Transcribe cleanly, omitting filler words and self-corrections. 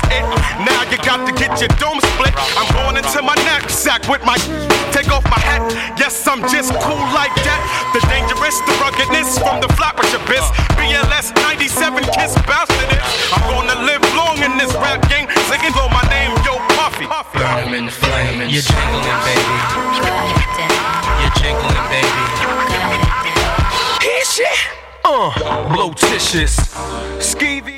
it. Now you got to get your dome split. I'm going into my knapsack with my take off my hat. Yes, I'm just cool like that. The dangerous, the ruggedness from the Flatbush abyss. BLS 97 Kiss bounce to this. I'm gonna live long in this rap game. Singing blow my name, Yo Puffy. Burn 'em in the flame. You're jingling, baby. You're jingling, baby. Hit shit. Blotitious. Skeevy.